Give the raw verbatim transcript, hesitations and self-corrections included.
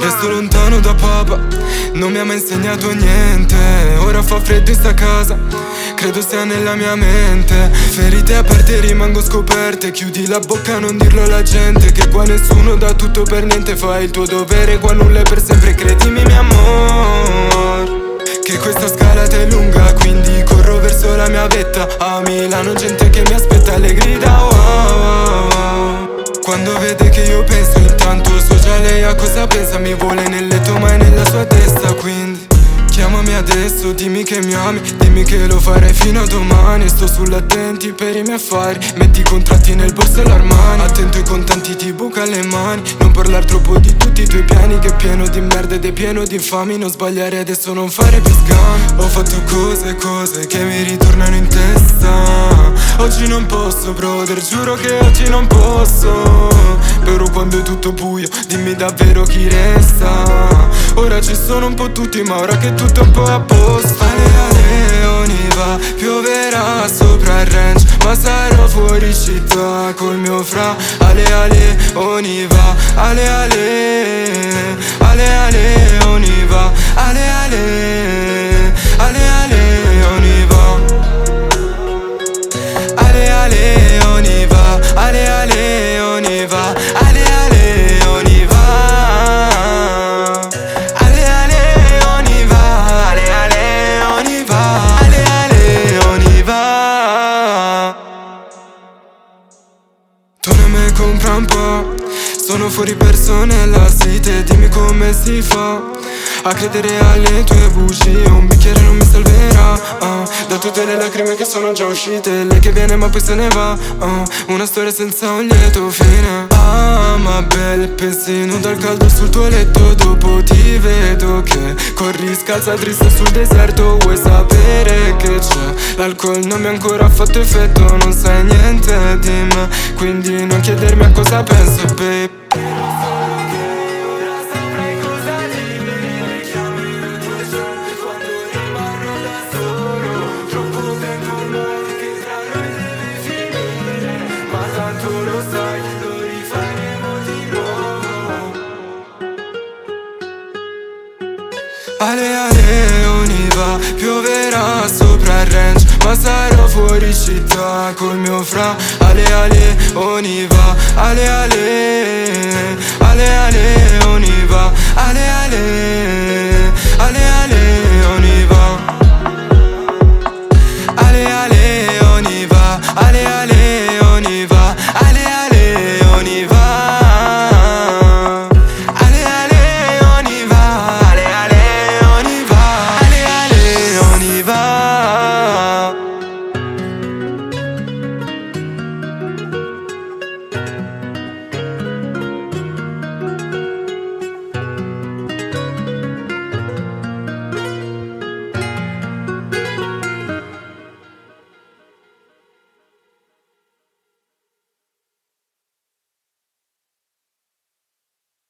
Resto lontano da papà, non mi ha mai insegnato niente. Ora fa freddo in sta casa, credo sia nella mia mente. Ferite aperte rimango scoperte, chiudi la bocca, non dirlo alla gente. Che qua nessuno dà tutto per niente, fai il tuo dovere, qua nulla è per sempre. Credimi mio amor, che questa scalata è lunga, quindi corro verso la mia vetta. A Milano gente che mi aspetta, le grida wow, wow, wow. Quando vede che io penso, intanto so già lei a cosa pensa. Mi vuole nel letto ma è nella sua testa, quindi chiamami adesso, dimmi che mi ami, dimmi che lo farei fino a domani. Sto sull'attenti per i miei affari, metti i contratti nel borso e l'Armani. Attento ai contanti, ti buca le mani, non parlar troppo di tutti i tuoi piani. Che è pieno di merda ed è pieno di infami, non sbagliare adesso, non fare più scami. Ho fatto cose, cose che mi ritornano in testa. Oggi non posso, brother, giuro che oggi non posso. Però quando è tutto buio, dimmi davvero chi resta. Ora ci sono un po' tutti, ma ora che tutto è un po' a posto. Ale ale Oniva, pioverà sopra il ranch, ma sarò fuori città col mio fra. Ale ale Oniva, ale ale, ale ale Oniva, ale ale, ale ale Oniva, ale ale Oniva, ale ale Oniva, ale ale Oniva. Tu ne me compra un po', sono fuori persone street. Dimmi come si fa a credere alle tue bugie. Un bicchiere non mi salverà, uh, da tutte le lacrime che sono già uscite. Lei che viene ma poi se ne va, uh, una storia senza un lieto fine. Ah ma belle, pensi nuda al caldo sul tuo letto. Dopo ti vedo che corri scalza triste sul deserto. Vuoi sapere che c'è? L'alcol non mi ha ancora fatto effetto, non sai niente di me, quindi non chiedermi a cosa penso, babe. Ale ale Oniva, pioverà sopra il ranch, ma sarò fuori città col mio fra. Ale ale Oniva, ale ale, ale ale Oniva.